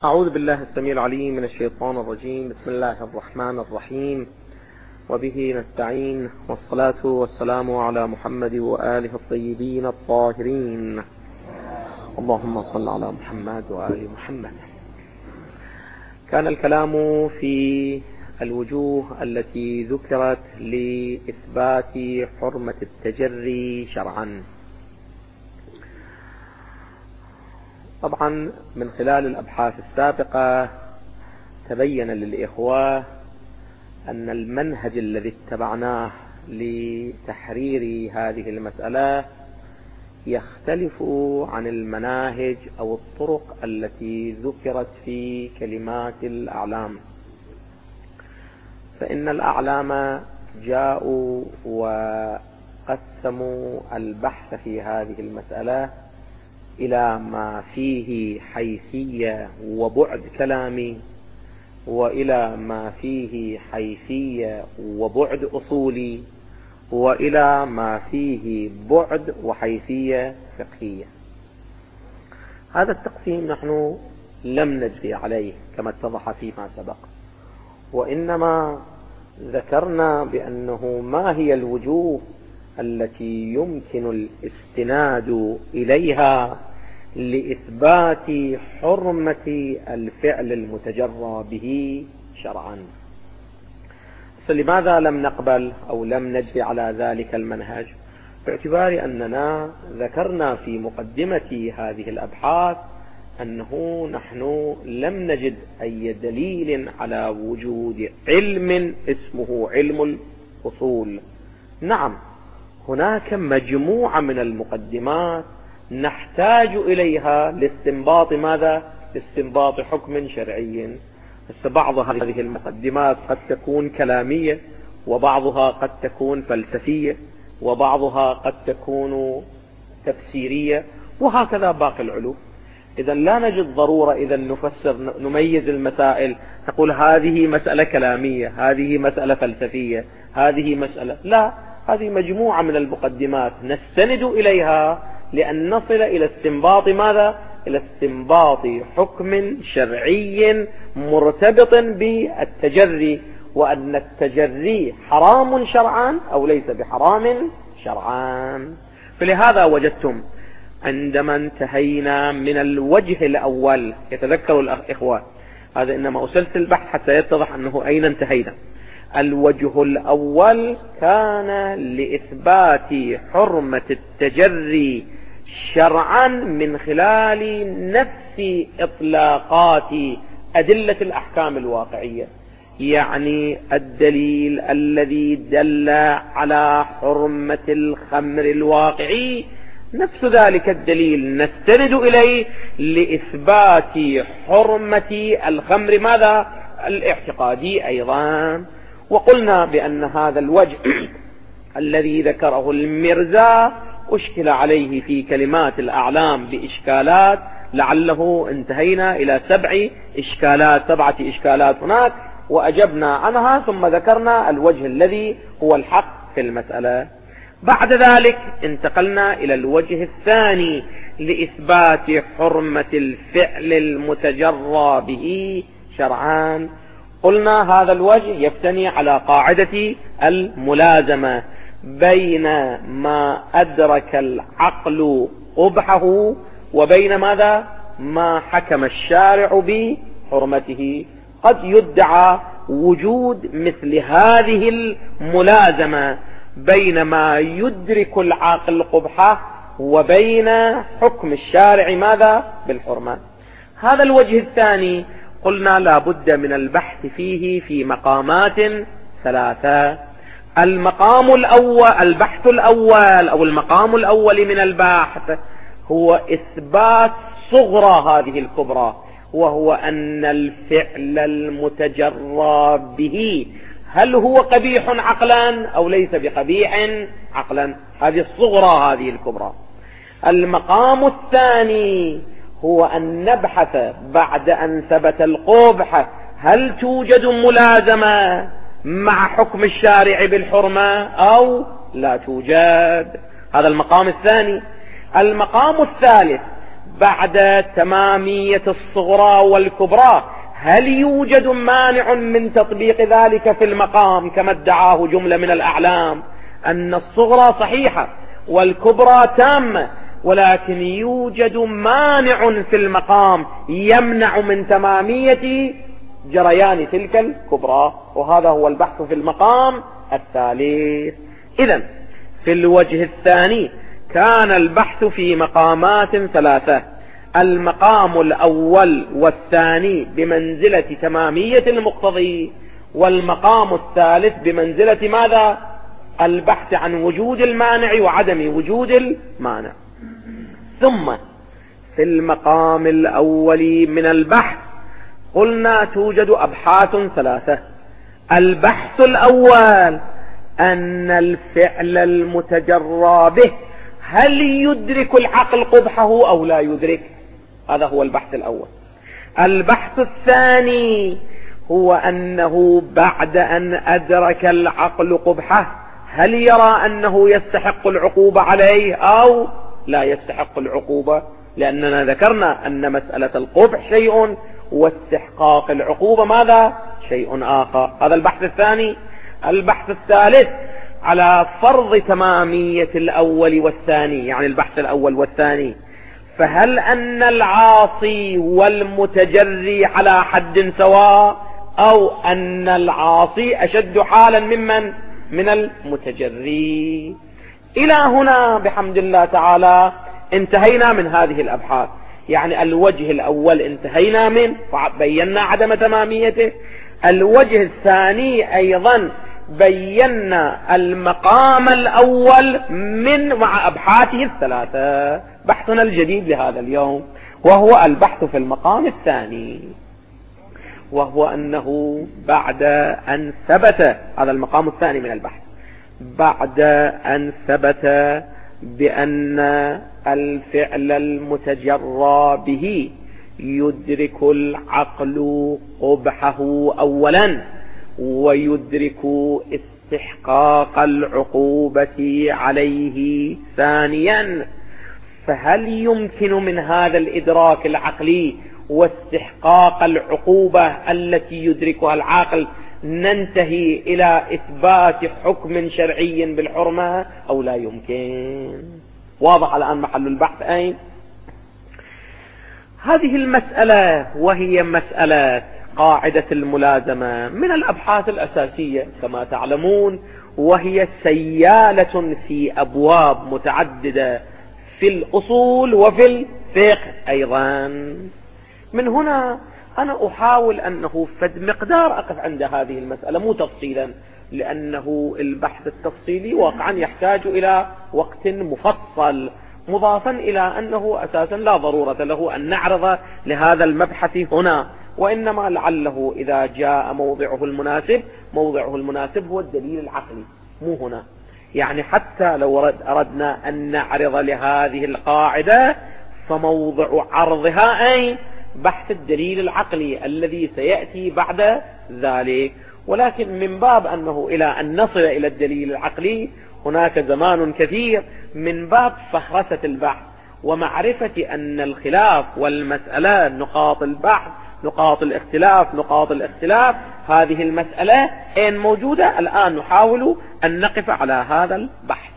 أعوذ بالله السميع العليم من الشيطان الرجيم. بسم الله الرحمن الرحيم، وبه نستعين، والصلاة والسلام على محمد وآله الطيبين الطاهرين. اللهم صل على محمد وآل محمد. كان الكلام في الوجوه التي ذكرت لإثبات حرمة التجري شرعا. طبعا من خلال الأبحاث السابقة تبين للإخوة أن المنهج الذي اتبعناه لتحرير هذه المسألة يختلف عن المناهج أو الطرق التي ذكرت في كلمات الأعلام. فإن الأعلام جاءوا وقسموا البحث في هذه المسألة إلى ما فيه حيثية وبعد كلامي، وإلى ما فيه حيثية وبعد أصولي، وإلى ما فيه بعد وحيثية فقهية. هذا التقسيم نحن لم نجري عليه كما اتضح فيما سبق، وإنما ذكرنا بأنه ما هي الوجوه التي يمكن الاستناد إليها لإثبات حرمة الفعل المتجرى به شرعا. فلماذا لم نقبل أو لم نجري على ذلك المنهج؟ باعتبار أننا ذكرنا في مقدمة هذه الأبحاث أنه نحن لم نجد أي دليل على وجود علم اسمه علم الأصول. نعم، هناك مجموعة من المقدمات نحتاج إليها لاستنباط ماذا؟ لاستنباط حكم شرعي. بعض هذه المقدمات قد تكون كلامية، وبعضها قد تكون فلسفية، وبعضها قد تكون تفسيرية، وهكذا باقي العلوم. إذا لا نجد ضرورة إذا نميز المسائل، نقول هذه مسألة كلامية، هذه مسألة فلسفية، هذه مسألة، لا، هذه مجموعة من المقدمات نستند إليها لأن نصل إلى استنباط ماذا؟ إلى استنباط حكم شرعي مرتبط بالتجري، وأن التجري حرام شرعا أو ليس بحرام شرعا. فلهذا وجدتم عندما انتهينا من الوجه الأول، يتذكر الإخوة هذا إنما أسلسل البحث حتى يتضح أنه أين انتهينا. الوجه الأول كان لإثبات حرمة التجري شرعا من خلال نفس إطلاقات أدلة الأحكام الواقعية، يعني الدليل الذي دل على حرمة الخمر الواقعي نفس ذلك الدليل نستند إليه لإثبات حرمة الخمر ماذا؟ الاعتقادي أيضا. وقلنا بأن هذا الوجه الذي ذكره المرزا أشكل عليه في كلمات الأعلام بإشكالات، لعله انتهينا إلى 7 إشكالات هناك، وأجبنا عنها، ثم ذكرنا الوجه الذي هو الحق في المسألة. بعد ذلك انتقلنا إلى الوجه الثاني لإثبات حرمة الفعل المتجرى به شرعان. قلنا هذا الوجه يبتني على قاعدة الملازمة بين ما أدرك العقل قبحه وبين ماذا؟ ما حكم الشارع بحرمته. قد يدعى وجود مثل هذه الملازمة بين ما يدرك العقل قبحه وبين حكم الشارع ماذا؟ بالحرمة. هذا الوجه الثاني قلنا لا بد من البحث فيه في مقامات 3. البحث الأول أو المقام الأول من البحث هو إثبات صغرى هذه الكبرى، وهو أن الفعل المتجرى به هل هو قبيح عقلا أو ليس بقبيح عقلا. هذه الصغرى، هذه الكبرى. المقام الثاني هو أن نبحث بعد أن ثبت القبح هل توجد ملازمة مع حكم الشارع بالحرمة أو لا توجد. هذا المقام الثاني. المقام الثالث بعد تمامية الصغرى والكبرى، هل يوجد مانع من تطبيق ذلك في المقام كما ادعاه جملة من الأعلام أن الصغرى صحيحة والكبرى تامة، ولكن يوجد مانع في المقام يمنع من تمامية جريان تلك الكبرى، وهذا هو البحث في المقام الثالث. إذن في الوجه الثاني كان البحث في مقامات ثلاثة: المقام الأول والثاني بمنزلة تمامية المقتضي، والمقام الثالث بمنزلة ماذا؟ البحث عن وجود المانع وعدم وجود المانع. ثم في المقام الأول من البحث قلنا توجد أبحاث ثلاثة. البحث الأول أن الفعل المتجرى به هل يدرك العقل قبحه أو لا يدرك، هذا هو البحث الأول. البحث الثاني هو أنه بعد أن أدرك العقل قبحه هل يرى أنه يستحق العقوبة عليه أو لا يستحق العقوبة، لأننا ذكرنا أن مسألة القبح شيء واستحقاق العقوبة ماذا؟ شيء آخر. هذا البحث الثاني. البحث الثالث على فرض تمامية الأول والثاني، يعني البحث الأول والثاني، فهل أن العاصي والمتجري على حد سواء أو أن العاصي أشد حالا من المتجري. إلى هنا بحمد الله تعالى انتهينا من هذه الأبحاث، يعني الوجه الأول انتهينا منه وبينا عدم تماميته. الوجه الثاني أيضا بينا المقام الأول مع أبحاثه الثلاثة. بحثنا الجديد لهذا اليوم وهو البحث في المقام الثاني، وهو أنه بعد أن ثبت، هذا المقام الثاني من البحث، بعد أن ثبت بأن الفعل المتجرى به يدرك العقل قبحه أولا ويدرك استحقاق العقوبة عليه ثانيا، فهل يمكن من هذا الإدراك العقلي واستحقاق العقوبة التي يدركها العقل ننتهي إلى إثبات حكم شرعي بالحرمة أو لا يمكن؟ واضح الآن محل البحث أين؟ هذه المسألة وهي مسألة قاعدة الملازمة من الأبحاث الأساسية كما تعلمون، وهي سيالة في أبواب متعددة في الأصول وفي الفقه أيضا. من هنا أنا أحاول أنه فد مقدار أقف عند هذه المسألة، مو تفصيلا، لأنه البحث التفصيلي واقعا يحتاج إلى وقت مفصل، مضافا إلى أنه أساسا لا ضرورة له أن نعرض لهذا المبحث هنا، وإنما لعله إذا جاء موضعه المناسب هو الدليل العقلي، مو هنا. يعني حتى لو أردنا أن نعرض لهذه القاعدة فموضع عرضها أين؟ بحث الدليل العقلي الذي سيأتي بعد ذلك. ولكن من باب أنه إلى أن نصل إلى الدليل العقلي هناك زمان كثير، من باب فهرسة البحث ومعرفة أن الخلاف والمسألة نقاط البحث، نقاط الاختلاف، هذه المسألة أين موجودة. الآن نحاول أن نقف على هذا البحث.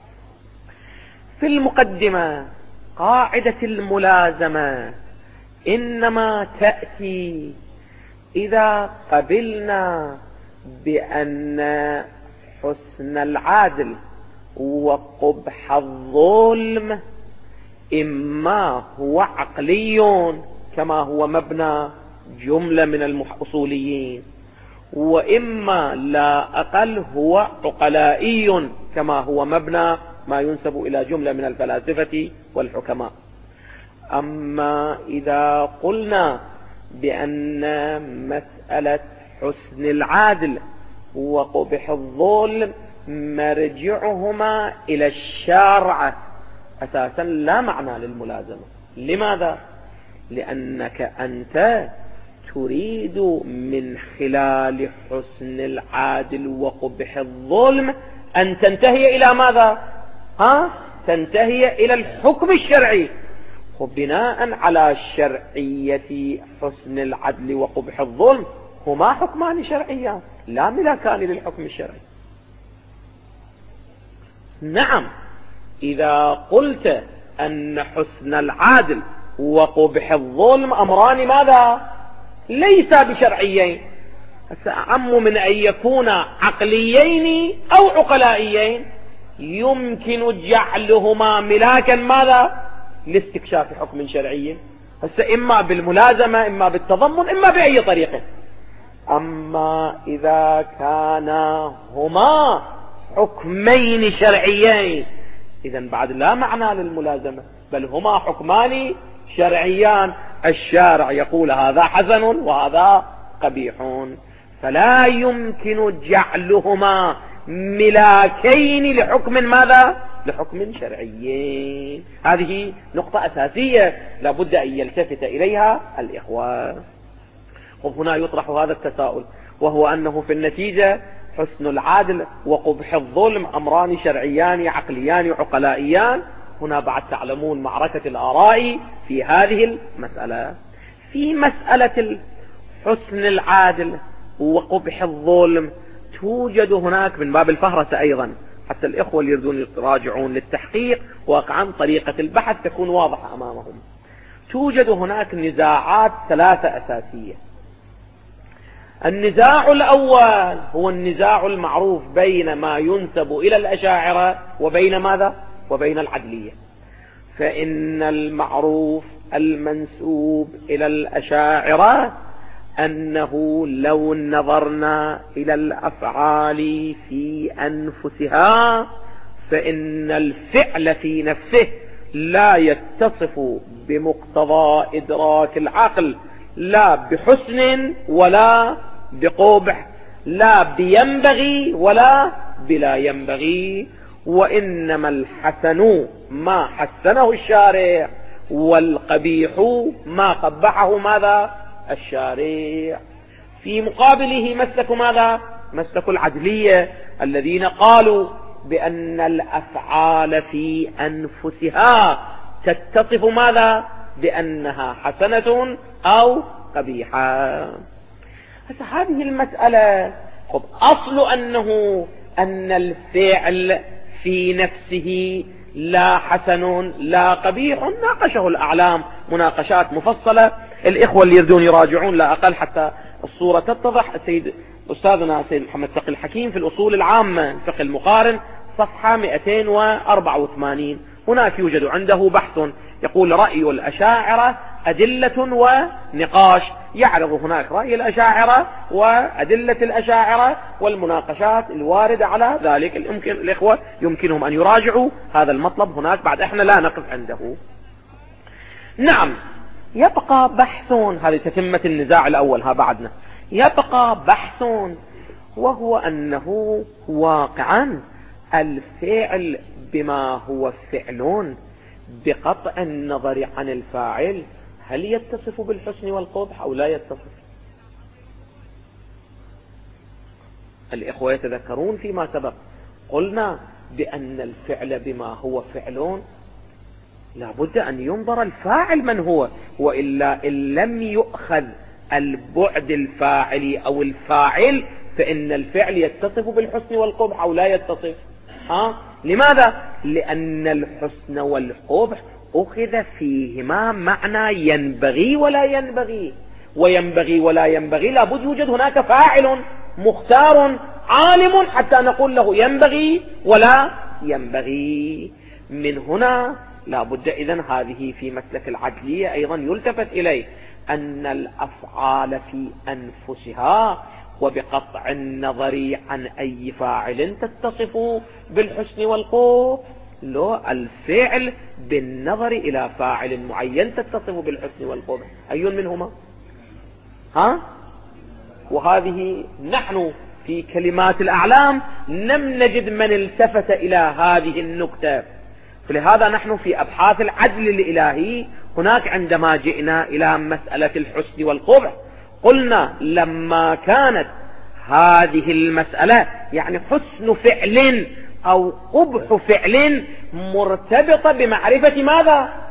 في المقدمة قاعدة الملازمة إنما تأتي إذا قبلنا بأن حسن العدل وقبح الظلم إما هو عقلي كما هو مبنى جملة من الأصوليين، وإما لا أقل هو عقلائي كما هو مبنى ما ينسب إلى جملة من الفلاسفة والحكماء. أما إذا قلنا بأن مسألة حسن العدل وقبح الظلم مرجعهما إلى الشرع أساسا لا معنى للملازمة. لماذا؟ لأنك أنت تريد من خلال حسن العدل وقبح الظلم أن تنتهي إلى ماذا؟ تنتهي إلى الحكم الشرعي. وبناء على شرعية حسن العدل وقبح الظلم هما حكمان شرعيان لا ملاكان للحكم الشرعي. نعم، إذا قلت أن حسن العدل وقبح الظلم أمران ماذا؟ ليس بشرعيين، أعم من أن يكون عقليين أو عقلائيين، يمكن جعلهما ملاكا ماذا؟ لاستكشاف حكم شرعي، إما بالملازمة إما بالتضمن إما بأي طريقة. أما إذا كانا هما حكمين شرعيين إذن بعد لا معنى للملازمة، بل هما حكمان شرعيان، الشارع يقول هذا حسن وهذا قبيح، فلا يمكن جعلهما ملاكين لحكم ماذا؟ لحكم شرعي. هذه نقطة أساسية لابد أن يلتفت إليها الإخوة. وهنا يطرح هذا التساؤل، وهو أنه في النتيجة حسن العدل وقبح الظلم أمران شرعيان عقليان عقلائيان. هنا بعد تعلمون معركة الآراء في هذه المسألة. في مسألة حسن العدل وقبح الظلم توجد هناك من باب الفهرسة أيضا، حتى الإخوة اللي يريدون يراجعون للتحقيق واقعا طريقة البحث تكون واضحة أمامهم. توجد هناك نزاعات ثلاثة أساسية. النزاع الأول هو النزاع المعروف بين ما ينسب إلى الأشاعرة وبين ماذا؟ وبين العدلية. فإن المعروف المنسوب إلى الأشاعرة أنه لو نظرنا إلى الأفعال في أنفسها فإن الفعل في نفسه لا يتصف بمقتضى إدراك العقل، لا بحسن ولا بقبح، لا بينبغي ولا بلا ينبغي، وإنما الحسن ما حسنه الشارع والقبيح ما قبحه ماذا؟ الشارع. في مقابله مسلك ماذا؟ مسلك العدلية الذين قالوا بأن الأفعال في أنفسها تتصف ماذا؟ بأنها حسنة أو قبيحة. هذه المسألة أصل أن الفعل في نفسه لا حسن لا قبيح ناقشه الأعلام مناقشات مفصلة. الإخوة اللي يريدون يراجعون لا أقل حتى الصورة تتضح. أستاذنا سيد محمد تقي الحكيم في الأصول العامة الفقه المقارن صفحة 284 هناك يوجد عنده بحث يقول رأي الأشاعرة أدلة ونقاش، يعرض هناك رأي الأشاعرة وأدلة الأشاعرة والمناقشات الواردة على ذلك. الإخوة يمكنهم أن يراجعوا هذا المطلب هناك، بعد إحنا لا نقف عنده. نعم، يبقى بحث، هذه تتمة النزاع الأول، بعدنا يبقى بحث، وهو أنه واقعا الفعل بما هو فعلون بقطع النظر عن الفاعل هل يتصف بالحسن والقبح أو لا يتصف؟ الإخوة يتذكرون فيما سبق قلنا بأن الفعل بما هو فعلون لابد أن ينظر الفاعل من هو، وإلا إن لم يؤخذ البعد الفاعلي أو الفاعل فإن الفعل يتصف بالحسن والقبح أو لا يتصف. لماذا؟ لأن الحسن والقبح أخذ فيهما معنى ينبغي ولا ينبغي، وينبغي ولا ينبغي لابد يوجد هناك فاعل مختار عالم حتى نقول له ينبغي ولا ينبغي. من هنا لابد إذن هذه في مسلك العدلية أيضا يلتفت إليه أن الأفعال في أنفسها وبقطع النظر عن أي فاعل تتصف بالحسن والقبح، لو الفعل بالنظر إلى فاعل معين تتصف بالحسن والقبح، أي منهما؟ وهذه نحن في كلمات الأعلام لم نجد من التفت إلى هذه النكتة. فلهذا نحن في أبحاث العدل الإلهي هناك عندما جئنا إلى مسألة الحسن والقبح قلنا لما كانت هذه المسألة يعني حسن فعل أو قبح فعل مرتبطة بمعرفة ماذا؟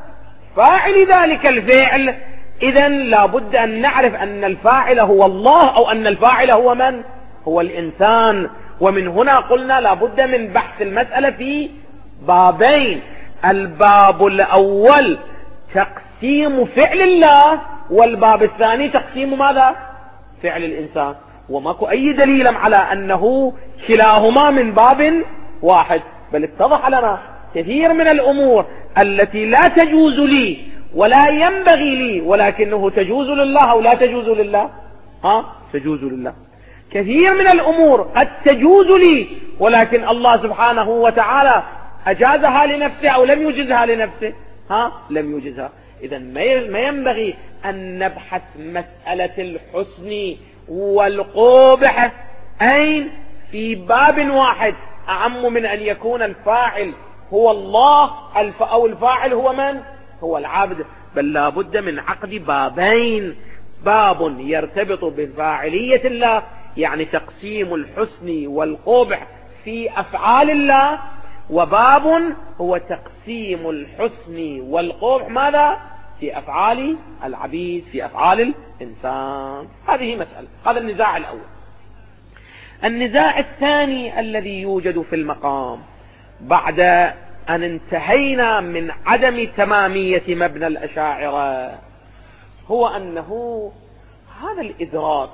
فاعل ذلك الفعل، إذن لا بد أن نعرف أن الفاعل هو الله، أو أن الفاعل هو من؟ هو الإنسان. ومن هنا قلنا لا بد من بحث المسألة في بابين: الباب الأول تقسيم فعل الله، والباب الثاني تقسيم ماذا؟ فعل الإنسان. وماكو أي دليل على أنه كلاهما من باب واحد، بل اتضح لنا كثير من الأمور التي لا تجوز لي ولا ينبغي لي ولكنه تجوز لله أو لا تجوز لله. تجوز لله. كثير من الأمور قد تجوز لي ولكن الله سبحانه وتعالى أجازها لنفسه أو لم يجزها لنفسه. لم يجزها. إذن ما ينبغي أن نبحث مسألة الحسن والقبح أين في باب واحد أعم من أن يكون الفاعل هو الله أو الفاعل هو من؟ هو العبد. بل لا بد من عقد بابين: باب يرتبط بفاعلية الله، يعني تقسيم الحسن والقبح في أفعال الله، وباب هو تقسيم الحسن والقبح ماذا؟ في أفعال العبيد، في أفعال الإنسان. هذه مسألة. هذا النزاع الأول. النزاع الثاني الذي يوجد في المقام بعد أن انتهينا من عدم تمامية مبنى الأشاعرة هو أنه هذا الإدراك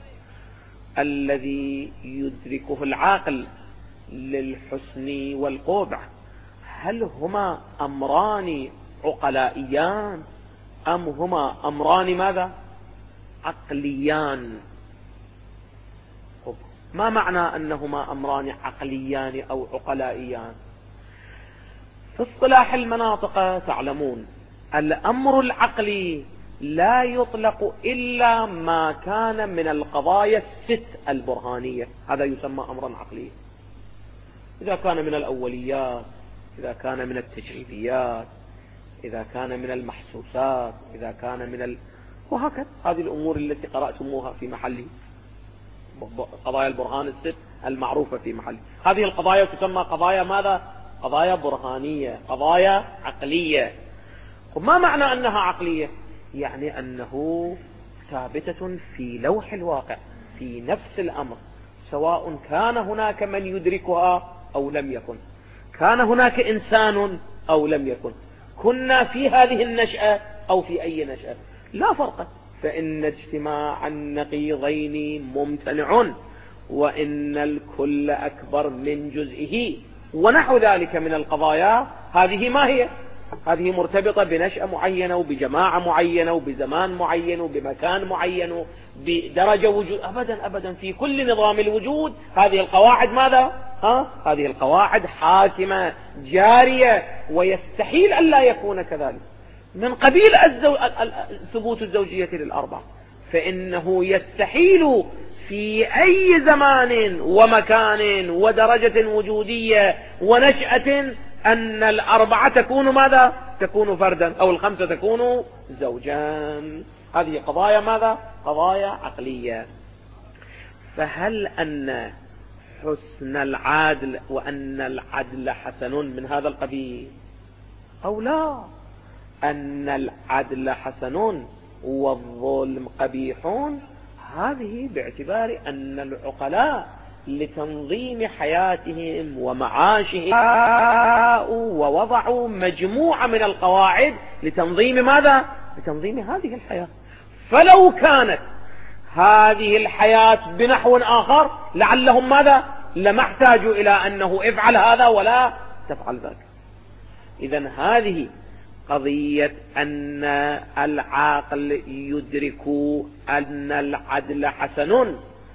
الذي يدركه العاقل للحسن والقبح هل هما أمران عقلائيان أم هما أمران ماذا؟ عقليان. ما معنى أنهما أمران عقليان أو عقلائيان؟ في اصطلاح المناطق تعلمون الأمر العقلي لا يطلق إلا ما كان من القضايا الست البرهانية، هذا يسمى أمرا عقليا. إذا كان من الأوليات، إذا كان من التجريبيات، إذا كان من المحسوسات، إذا كان من وهكذا. هذه الأمور التي قرأتموها في محله، قضايا البرهان الست المعروفة في محله. هذه القضايا تسمى قضايا ماذا؟ قضايا برهانية، قضايا عقلية. وما معنى أنها عقلية؟ يعني أنه ثابتة في لوح الواقع في نفس الأمر، سواء كان هناك من يدركها أو لم يكن، كان هناك إنسان أو لم يكن، كنا في هذه النشأة أو في أي نشأة، لا فرق. فإن اجتماع النقيضين ممتنع، وإن الكل أكبر من جزئه، ونحو ذلك من القضايا. هذه ما هي؟ هذه مرتبطة بنشأة معينة وبجماعة معينة وبزمان معين وبمكان معين وبدرجة وجود. أبدا في كل نظام الوجود هذه القواعد ماذا؟ هذه القواعد حاكمة جارية، ويستحيل أن لا يكون كذلك. من قبيل ثبوت الزوجية للأربعة، فإنه يستحيل في أي زمان ومكان ودرجة وجودية ونشأة أن الأربعة تكون ماذا؟ تكون فردا، أو الخمسة تكون زوجان. هذه قضايا ماذا؟ قضايا عقلية. فهل أن حسن العدل وأن العدل حسن من هذا القبيل أو لا؟ أن العدل حسن والظلم قبيحون، هذه باعتبار أن العقلاء لتنظيم حياتهم ومعاشهم ووضعوا مجموعة من القواعد لتنظيم ماذا؟ لتنظيم هذه الحياة. فلو كانت هذه الحياة بنحو آخر لعلهم ماذا؟ لما احتاجوا إلى أنه افعل هذا ولا تفعل ذاك. إذن هذه قضية أن العاقل يدرك أن العدل حسن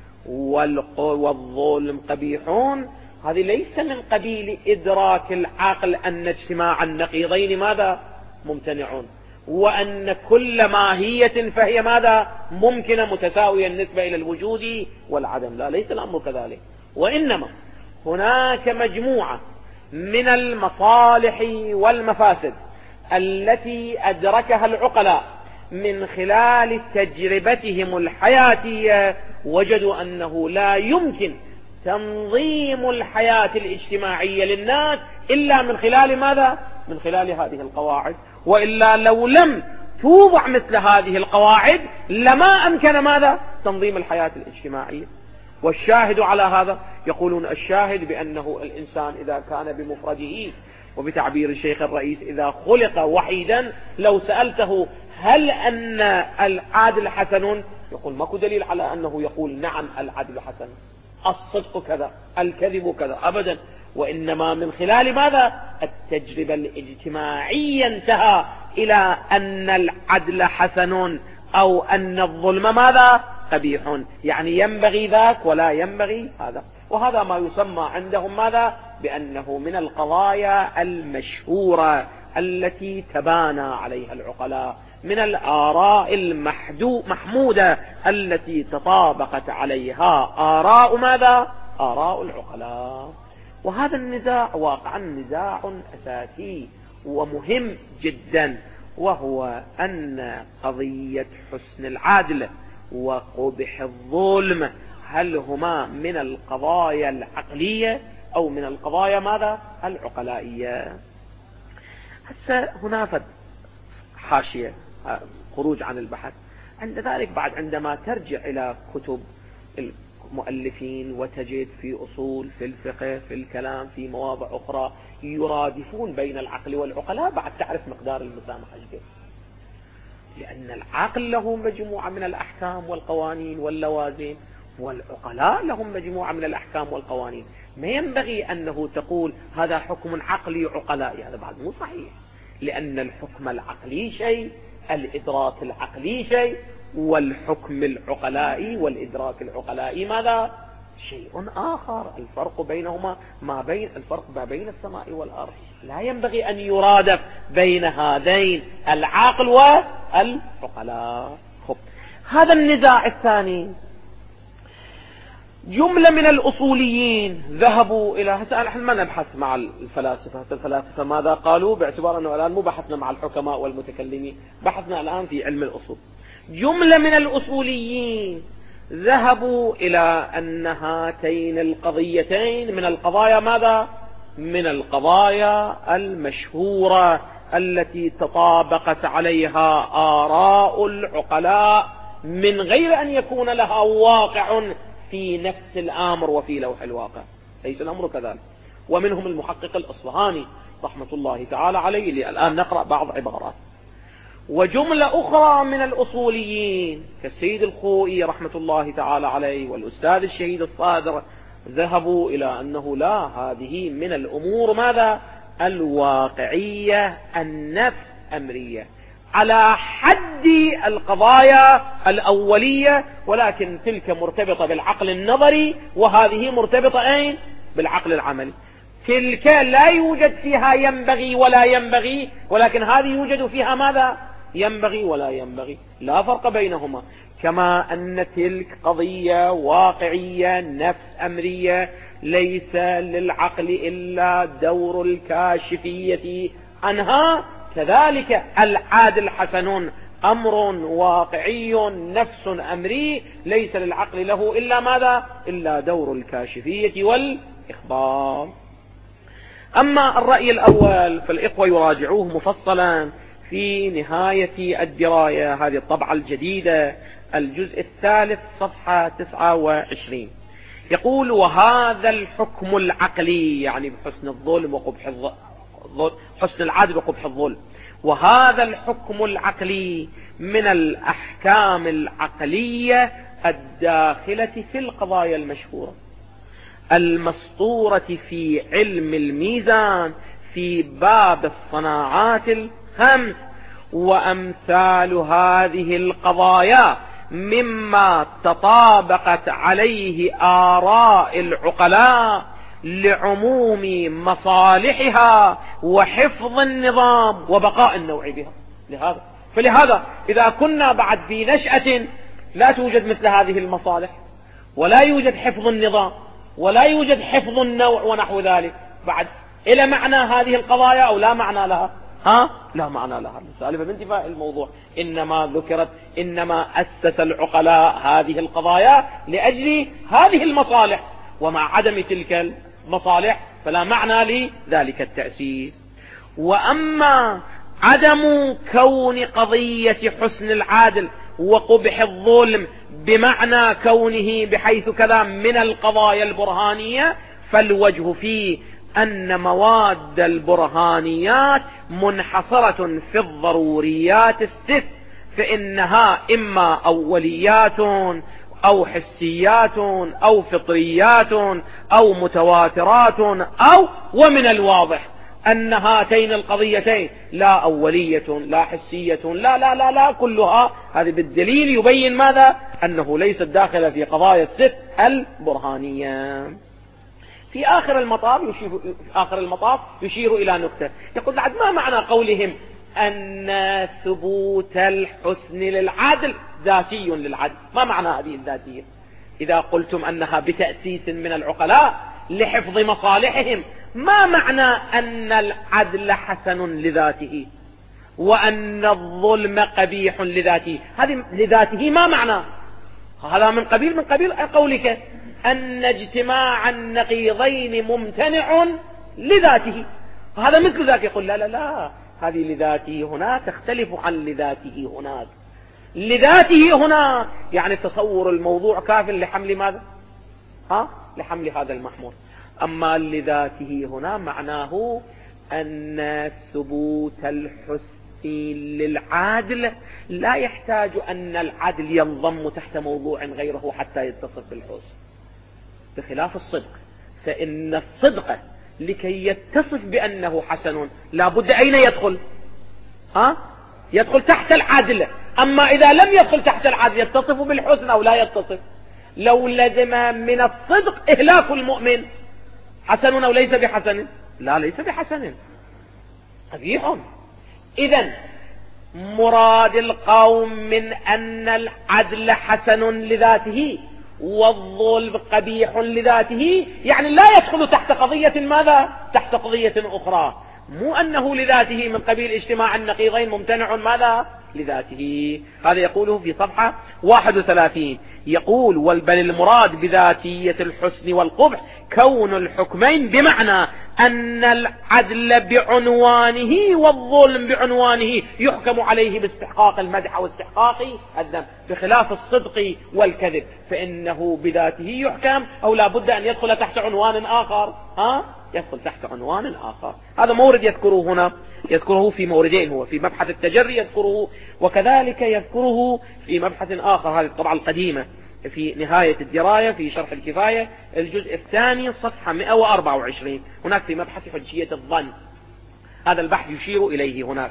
والظلم قبيحون، هذه ليس من قبيل إدراك العقل أن اجتماع النقيضين ماذا؟ ممتنعون، وأن كل ماهية فهي ماذا؟ ممكنة متساوية النسبة إلى الوجود والعدم. لا، ليس الأمر كذلك، وإنما هناك مجموعة من المصالح والمفاسد التي أدركها العقلاء من خلال تجربتهم الحياتية، وجدوا أنه لا يمكن تنظيم الحياة الاجتماعية للناس إلا من خلال ماذا؟ من خلال هذه القواعد، وإلا لو لم توضع مثل هذه القواعد لما أمكن ماذا؟ تنظيم الحياة الاجتماعية. والشاهد على هذا يقولون الشاهد بأنه الإنسان إذا كان بمفرده، وبتعبير الشيخ الرئيس إذا خلق وحيدا، لو سألته هل أن العدل حسن؟ يقول ماكو دليل على أنه يقول نعم العدل حسن، الصدق كذا، الكذب كذا، أبدا. وإنما من خلال ماذا؟ التجربة الاجتماعية انتهى إلى أن العدل حسن، أو أن الظلم ماذا؟ قبيح، يعني ينبغي ذاك ولا ينبغي هذا. وهذا ما يسمى عندهم ماذا؟ بأنه من القضايا المشهورة التي تبانى عليها العقلاء، من الآراء المحمودة التي تطابقت عليها آراء ماذا؟ آراء العقلاء. وهذا النزاع واقعا نزاع أساسي ومهم جدا، وهو أن قضية حسن العدل وقبح الظلم هل هما من القضايا العقلية أو من القضايا ماذا؟ العقلائية. هسه هنا حاشية خروج عن البحث. عند ذلك بعد عندما ترجع إلى كتب المؤلفين وتجد في أصول، في الفقه، في الكلام، في مواضع أخرى يرادفون بين العقل والعقلاء، بعد تعرف مقدار المسامحة كيف. لأن العقل له مجموعة من الأحكام والقوانين واللوازم، والعقلاء لهم مجموعة من الأحكام والقوانين. ما ينبغي أنه تقول هذا حكم عقلي عقلائي، هذا بعد مو صحيح، لأن الحكم العقلي شيء، الإدراك العقلي شيء، والحكم العقلائي والإدراك العقلائي ماذا؟ شيء آخر. الفرق بينهما الفرق ما بين السماء والأرض. لا ينبغي أن يرادف بين هذين العقل والعقلاء. هذا النزاع الثاني. جملة من الأصوليين ذهبوا إلى نحن ما نبحث مع الفلاسفة ماذا قالوا، باعتبار أنه الآن مو بحثنا مع الحكماء والمتكلمين، بحثنا الآن في علم الأصول. جملة من الأصوليين ذهبوا إلى أن هاتين القضيتين من القضايا ماذا؟ من القضايا المشهورة التي تطابقت عليها آراء العقلاء من غير أن يكون لها واقع في نفس الأمر وفي لوح الواقع. ليس الأمر كذلك. ومنهم المحقق الأصفهاني رحمة الله تعالى عليه، اللي الآن نقرأ بعض عبارات. وجملة أخرى من الأصوليين كالسيد الخوئي رحمة الله تعالى عليه والأستاذ الشهيد الصادر ذهبوا إلى أنه لا، هذه من الأمور ماذا؟ الواقعية النفس أمرية على حد القضايا الأولية، ولكن تلك مرتبطة بالعقل النظري وهذه مرتبطة أين؟ بالعقل العملي. تلك لا يوجد فيها ينبغي ولا ينبغي، ولكن هذه يوجد فيها ماذا؟ ينبغي ولا ينبغي، لا فرق بينهما. كما أن تلك قضية واقعية نفس أمرية ليس للعقل إلا دور الكاشفية عنها، كذلك العادل حسن أمر واقعي نفس أمري ليس للعقل له إلا ماذا؟ إلا دور الكاشفية والإخبار. أما الرأي الأول فالإخوة يراجعوه مفصلا في نهاية الدراية، هذه الطبعة الجديدة الجزء الثالث صفحة 29. يقول: وهذا الحكم العقلي، يعني بحسن الظلم وقبح حسن العدل وقبح الظلم، وهذا الحكم العقلي من الأحكام العقلية الداخلة في القضايا المشهورة المسطورة في علم الميزان في باب الصناعات الخمس، وأمثال هذه القضايا مما تطابقت عليه آراء العقلاء لعموم مصالحها وحفظ النظام وبقاء النوع بها. فلهذا إذا كنا بعد في نشأة لا توجد مثل هذه المصالح، ولا يوجد حفظ النظام، ولا يوجد حفظ النوع ونحو ذلك، بعد إلى معنى هذه القضايا أو لا معنى لها؟ لا معنى لها. السالفة بانتفاء الموضوع إنما أسس العقلاء هذه القضايا لأجل هذه المصالح، ومع عدم تلك المصالح فلا معنى لذلك التأسيس. وأما عدم كون قضية حسن العادل وقبح الظلم بمعنى كونه بحيث كذا من القضايا البرهانية، فالوجه فيه أن مواد البرهانيات منحصرة في الضروريات الست، فإنها إما أوليات أو حسيات أو فطريات أو متواترات ومن الواضح أن هاتين القضيتين لا أولية لا حسية لا لا لا لا كلها هذه بالدليل يبين ماذا؟ أنه ليست داخلة في قضايا الست البرهانية. في آخر المطاف يشير إلى نكتة، يقول بعد ما معنى قولهم أن ثبوت الحسن للعدل ذاتي للعدل؟ ما معنى هذه الذاتية؟ إذا قلتم أنها بتأسيس من العقلاء لحفظ مصالحهم، ما معنى أن العدل حسن لذاته وأن الظلم قبيح لذاته؟ هذه لذاته ما معنى؟ هذا من قبيل قولك أن اجتماع النقيضين ممتنع لذاته، هذا مثل ذاك. يقول لا لا لا، هذه لذاته هنا تختلف عن لذاته هناك. لذاته هنا يعني تصور الموضوع كاف لحمل ماذا؟ لحمل هذا المحمول. أما لذاته هنا معناه أن ثبوت الحسن للعادل لا يحتاج أن العدل ينضم تحت موضوع غيره حتى يتصف بالحسن، بخلاف الصدق، فإن الصدق لكي يتصف بأنه حسن لا بد أين يدخل؟ يدخل تحت العدل. أما إذا لم يدخل تحت العدل يتصف بالحسن أو لا يتصف؟ لو لزم من الصدق إهلاك المؤمن، حسن أو ليس بحسن؟ لا، ليس بحسن، قبيح. إذن مراد القوم من أن العدل حسن لذاته والظلم قبيح لذاته يعني لا يدخل تحت قضية ماذا؟ تحت قضية أخرى، مو أنه لذاته من قبيل اجتماع النقيضين ممتنع ماذا؟ لذاته. هذا يقوله في صفحة 31. يقول بل المراد بذاتية الحسن والقبح كون الحكمين بمعنى أن العدل بعنوانه والظلم بعنوانه يحكم عليه باستحقاق المدح واستحقاق الذم، بخلاف الصدق والكذب فإنه بذاته يحكم أو لا بد أن يدخل تحت عنوان آخر. يدخل تحت عنوان آخر. هذا مورد يذكره هنا، يذكره في موردين، هو في مبحث التجري يذكره، وكذلك يذكره في مبحث آخر، هذه الطبعة القديمة في نهاية الدراية في شرح الكفاية الجزء الثاني صفحة 124. هناك في مبحث حجية الظن هذا البحث يشير إليه هناك.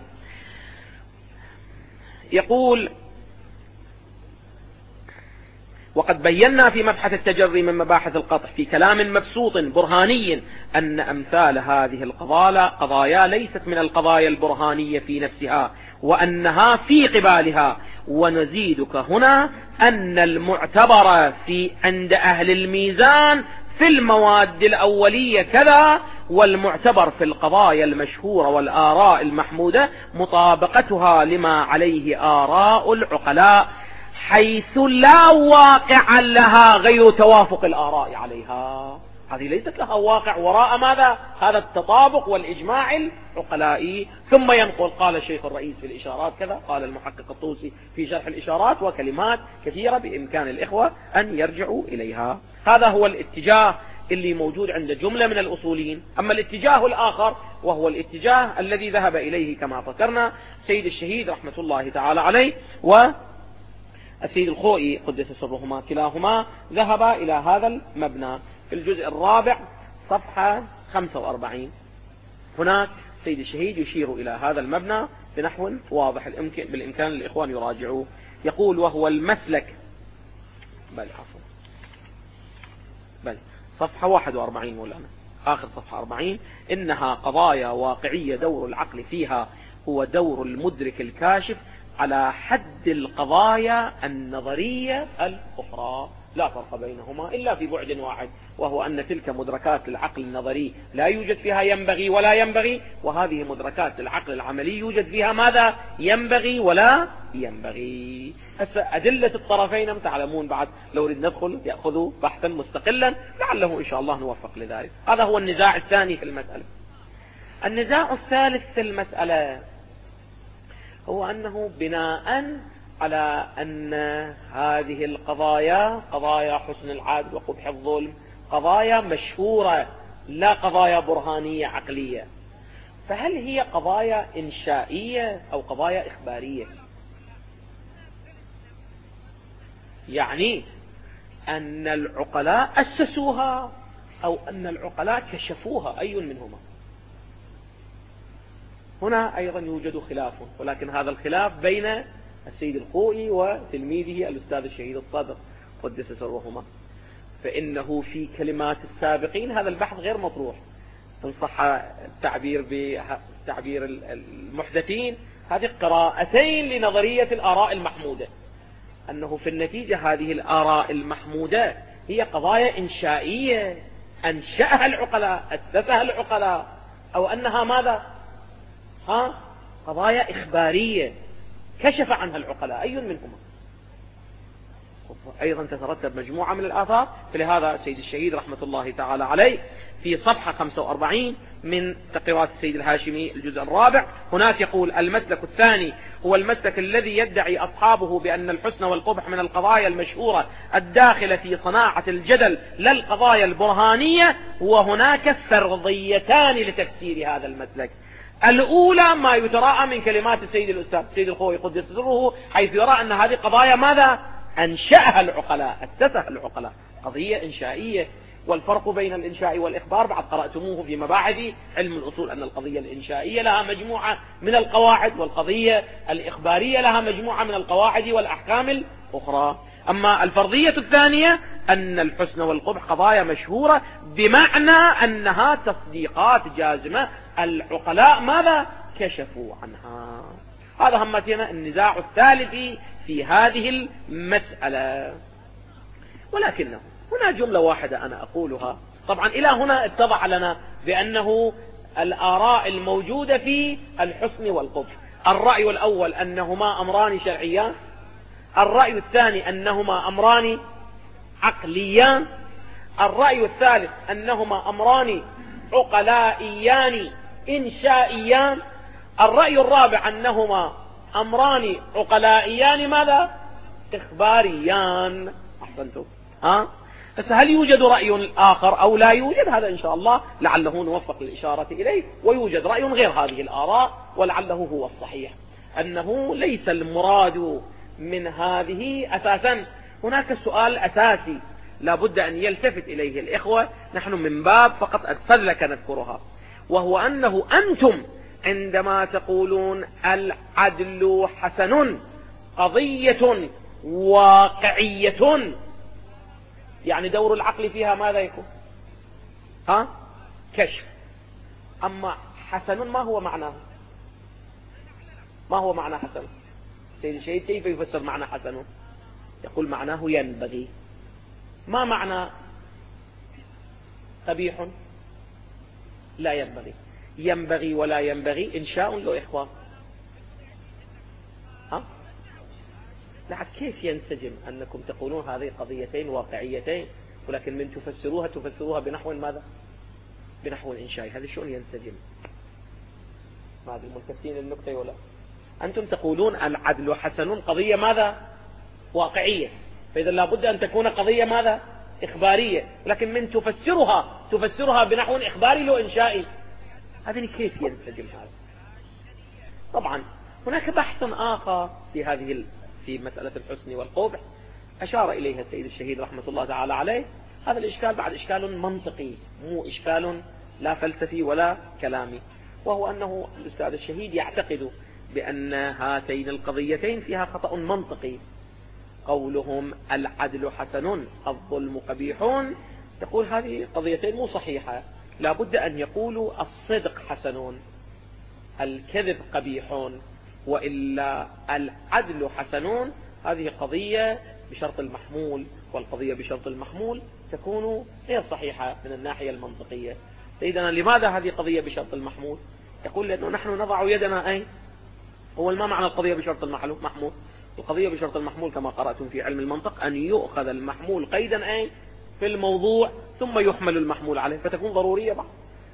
يقول وقد بينا في مبحث التجري من مباحث القطع في كلام مبسوط برهاني أن أمثال هذه قضايا ليست من القضايا البرهانية في نفسها وأنها في قبالها. ونزيدك هنا أن المعتبر عند أهل الميزان في المواد الأولية كذا، والمعتبر في القضايا المشهورة والآراء المحمودة مطابقتها لما عليه آراء العقلاء، حيث لا واقع لها غير توافق الآراء عليها. هذه ليست لها واقع وراء ماذا؟ هذا التطابق والإجماع العقلائي. ثم ينقل قال الشيخ الرئيس في الإشارات كذا، قال المحقق الطوسي في شرح الإشارات، وكلمات كثيرة بإمكان الإخوة أن يرجعوا إليها. هذا هو الاتجاه اللي موجود عند جملة من الأصوليين. أما الاتجاه الآخر وهو الاتجاه الذي ذهب إليه كما ذكرنا سيد الشهيد رحمة الله تعالى عليه والسيد الخوئي قدس سرهما، كلاهما ذهب إلى هذا المبنى في الجزء الرابع صفحة 45. هناك سيد الشهيد يشير إلى هذا المبنى بنحو واضح بالإمكان للإخوان يراجعوه. يقول وهو المسلك صفحة 41 مولانا، آخر صفحة 40. إنها قضايا واقعية دور العقل فيها هو دور المدرك الكاشف على حد القضايا النظرية الأخرى، لا فرق بينهما إلا في بعد واحد، وهو أن تلك مدركات العقل النظري لا يوجد فيها ينبغي ولا ينبغي، وهذه مدركات العقل العملي يوجد فيها ماذا؟ ينبغي ولا ينبغي. أدلة الطرفين تعلمون، بعد لو نريد ندخل يأخذوا بحثا مستقلا لعله إن شاء الله نوفق لذلك. هذا هو النزاع الثاني في المسألة. النزاع الثالث في المسألة هو أنه بناء على أن هذه القضايا قضايا حسن العدل وقبح الظلم قضايا مشهورة لا قضايا برهانية عقلية، فهل هي قضايا إنشائية أو قضايا إخبارية؟ يعني أن العقلاء أسسوها أو أن العقلاء كشفوها، أي منهما؟ هنا أيضا يوجد خلاف، ولكن هذا الخلاف بين السيد الخوئي وتلميذه الأستاذ الشهيد الصدر قدس سرهما، فإنه في كلمات السابقين هذا البحث غير مطروح، إن صح التعبير بتعبير المحدثين هذه قراءتين لنظرية الآراء المحمودة، أنه في النتيجة هذه الآراء المحمودة هي قضايا إنشائية أنشأها العقلاء أسسها العقلاء، أو أنها ماذا؟ قضايا إخبارية كشف عنها العقلاء، أي منهما؟ أيضا تترتب مجموعة من الآثار، فلهذا السيد الشهيد رحمة الله تعالى عليه في صفحة 45 من تقريرات السيد الهاشمي الجزء الرابع هناك يقول: المسلك الثاني هو المسلك الذي يدعي أصحابه بأن الحسن والقبح من القضايا المشهورة الداخلة في صناعة الجدل لا القضايا البرهانية، وهناك فرضيتان لتفسير هذا المسلك. الأولى ما يتراءى من كلمات السيد الأستاذ السيد الخوئي قدس سره، حيث يرى أن هذه قضايا ماذا؟ أنشأها العقلاء أسسها العقلاء، قضية إنشائية. والفرق بين الإنشاء والإخبار بعد قرأتموه في مباحث علم الأصول، أن القضية الإنشائية لها مجموعة من القواعد، والقضية الإخبارية لها مجموعة من القواعد والأحكام الأخرى. أما الفرضية الثانية أن الحسن والقبح قضايا مشهورة بمعنى أنها تصديقات جازمة العقلاء ماذا؟ كشفوا عنها. هذا همتنا النزاع الثالث في هذه المسألة. ولكنه هنا جملة واحدة أنا أقولها، طبعا إلى هنا اتضح لنا بأنه الآراء الموجودة في الحسن والقبح: الرأي الأول أنهما أمران شرعيان، الرأي الثاني أنهما أمران عقليان، الرأي الثالث أنهما أمران عقلائيان إنشائيان، الرأي الرابع أنهما أمران عقلائيان ماذا؟ إخباريان. أحسنتم. هل يوجد رأي آخر أو لا يوجد؟ هذا إن شاء الله لعله نوفق للإشارة إليه، ويوجد رأي غير هذه الآراء ولعله هو الصحيح، أنه ليس المراد من هذه أساسا. هناك سؤال أساسي لا بد أن يلتفت إليه الإخوة، نحن من باب فقط أتفلك نذكرها، وهو أنه أنتم عندما تقولون العدل حسن قضية واقعية، يعني دور العقل فيها ماذا يكون؟ كشف. أما حسن ما هو معناه؟ ما هو معنى حسن؟ سيد الشهيد كيف يفسر معنى حسن؟ يقول معناه ينبغي. ما معنى قبيح؟ لا ينبغي. ينبغي ولا ينبغي إنشاء لو إخبار. لعد كيف ينسجم أنكم تقولون هذه قضيتين واقعيتين، ولكن من تفسروها بنحو ماذا؟ بنحو إنشائي. هذا شلون ينسجم؟ ما أدري ملتفتين النقطة ولا؟ أنتم تقولون العدل حسن قضية ماذا؟ واقعية، فإذا لابد أن تكون قضية ماذا؟ إخبارية، لكن من تفسرها بنحو إخباري لو إنشائي. هذا كيف ينسجم هذا؟ طبعا هناك بحث آخر في مسألة الحسن والقبح أشار إليها السيد الشهيد رحمة الله تعالى عليه. هذا الإشكال بعد إشكال منطقي، مو إشكال لا فلسفي ولا كلامي، وهو أنه الأستاذ الشهيد يعتقد بأن هاتين القضيتين فيها خطأ منطقي. قولهم العدل حسن الظلم قبيح، يقول هذه قضيتين مو صحيحة، لا بد أن يقولوا الصدق حسن الكذب قبيح، وإلا العدل حسنون. هذه قضية بشرط المحمول، والقضية بشرط المحمول تكون غير صحيحة من الناحية المنطقية. سيدنا لماذا هذه قضية بشرط المحمول؟ يقول لأنه نحن نضع يدنا أين؟ أول ما معنى القضية بشرط المحمول؟ القضية بشرط المحمول كما قرأتم في علم المنطق أن يؤخذ المحمول قيدا أين؟ في الموضوع ثم يحمل المحمول عليه، فتكون ضرورية بعد.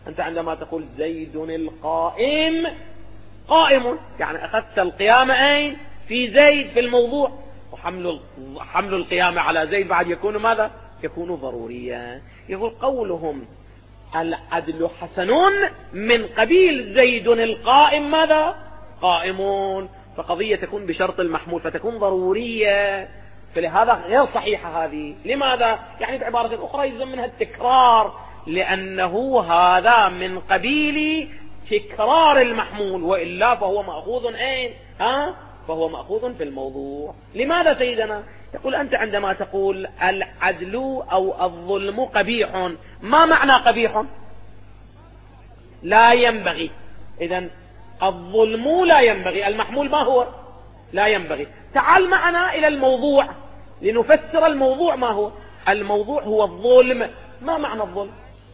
أنت عندما تقول زيد القائم قائم، يعني أخذت القيام أين؟ في زيد في الموضوع، وحمل القيام على زيد بعد يكون ماذا؟ يكون ضروريا. يقول قولهم العدل حسن من قبيل زيد القائم ماذا؟ قائمون، فقضية تكون بشرط المحمول فتكون ضرورية، فلهذا غير صحيحة هذه. لماذا؟ يعني بعبارة أخرى يلزم منها التكرار، لأنه هذا من قبيل تكرار المحمول، وإلا فهو مأخوذ أين؟ فهو مأخوذ في الموضوع. لماذا سيدنا؟ يقول أنت عندما تقول العدل أو الظلم قبيح، ما معنى قبيح؟ لا ينبغي. إذن الظلم لا ينبغي، المحمول ما هو؟ لا ينبغي. تعال معنا إلى الموضوع لنفسر الموضوع. ما هو الموضوع؟ هو الظلم. ما معنى الظلم؟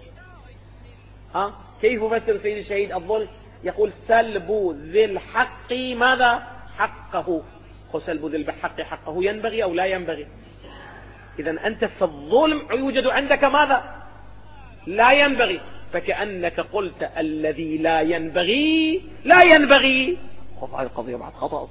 كيف يفسر سيد الشهيد الظلم؟ يقول سلب ذي الحق ماذا؟ حقه. سلب ذي الحق حقه ينبغي أو لا ينبغي؟ إذن أنت في الظلم يوجد عندك ماذا؟ لا ينبغي، فكأنك قلت الذي لا ينبغي لا ينبغي. هذه القضية بعد خطأ،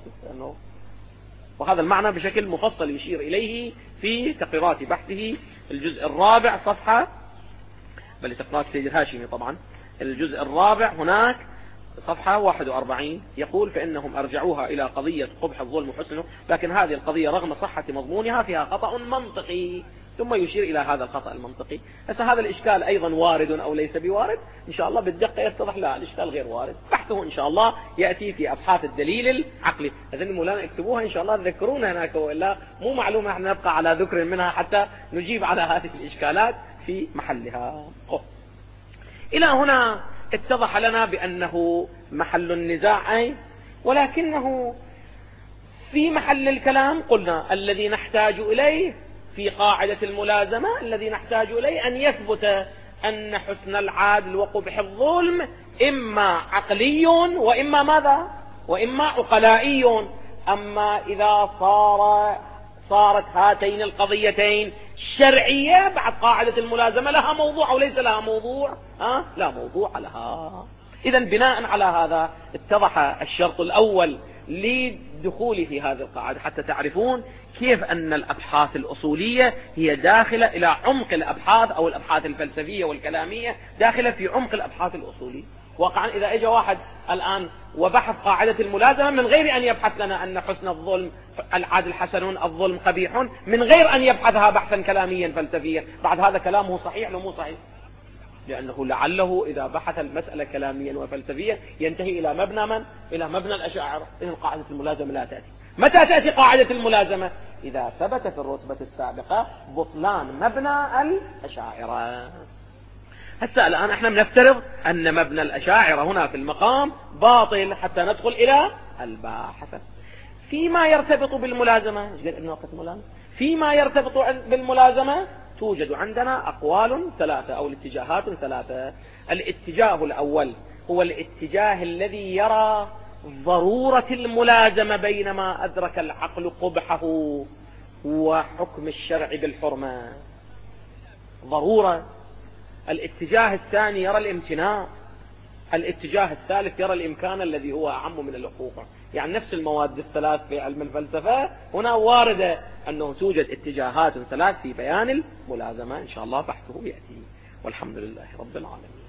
وهذا المعنى بشكل مفصل يشير إليه في تقريرات بحثه الجزء الرابع صفحة، بل تقريرات سيد الهاشمي طبعا الجزء الرابع هناك صفحة 41. يقول فإنهم أرجعوها إلى قضية قبح الظلم وحسنه، لكن هذه القضية رغم صحة مضمونها فيها خطأ منطقي، ثم يشير إلى هذا الخطأ المنطقي. هذا الإشكال أيضا وارد أو ليس بوارد؟ إن شاء الله بالدقة يتضح. لا، الإشكال غير وارد، بحثه إن شاء الله يأتي في أبحاث الدليل العقلي. إذن مولانا اكتبوها إن شاء الله، ذكرونا هناك، وإلا مو معلومة احنا نبقى على ذكر منها حتى نجيب على هذه الإشكالات في محلها. إلى هنا اتضح لنا بأنه محل النزاع، ولكنه في محل الكلام قلنا الذي نحتاج إليه في قاعدة الملازمة، الذي نحتاج إليه أن يثبت أن حسن العدل وقبح الظلم إما عقلي وإما ماذا؟ وإما عقلائي. أما إذا صارت هاتين القضيتين شرعية بعد قاعدة الملازمة لها موضوع أو ليس لها موضوع؟ لا موضوع لها. إذن بناء على هذا اتضح الشرط الأول لدخول في هذه القاعدة، حتى تعرفون كيف أن الأبحاث الأصولية هي داخلة إلى عمق الأبحاث، أو الأبحاث الفلسفية والكلامية داخلة في عمق الأبحاث الأصولية. واقعا إذا اجى واحد الآن وبحث قاعدة الملازمة من غير أن يبحث لنا أن حسن الظلم العدل حسن الظلم قبيح، من غير أن يبحثها بحثا كلاميا فلسفيا، بعد هذا كلامه صحيح لو مو صحيح؟ لأنه لعله إذا بحث المسألة كلاميا وفلسفيا ينتهي إلى مبنى من؟ إلى مبنى الأشاعرة. إذن قاعدة الملازمة لا تأتي. متى تأتي قاعدة الملازمة؟ إذا ثبت في الرتبة السابقة بطلان مبنى الأشاعرة. الآن احنا بنفترض أن مبنى الأشاعرة هنا في المقام باطل حتى ندخل إلى الباحثة. فيما يرتبط بالملازمة، فيما يرتبط بالملازمة توجد عندنا أقوال ثلاثة أو الاتجاهات ثلاثة. الاتجاه الأول هو الاتجاه الذي يرى ضرورة الملازمة بينما أدرك العقل قبحه وحكم الشرع بالحرمة، ضرورة. الاتجاه الثاني يرى الامتناع. الاتجاه الثالث يرى الإمكان الذي هو أعم من الحقوق. يعني نفس المواد الثلاث في علم الفلسفة هنا واردة أنه توجد اتجاهات ثلاث في بيان الملازمة. إن شاء الله بحثه يأتي، والحمد لله رب العالمين.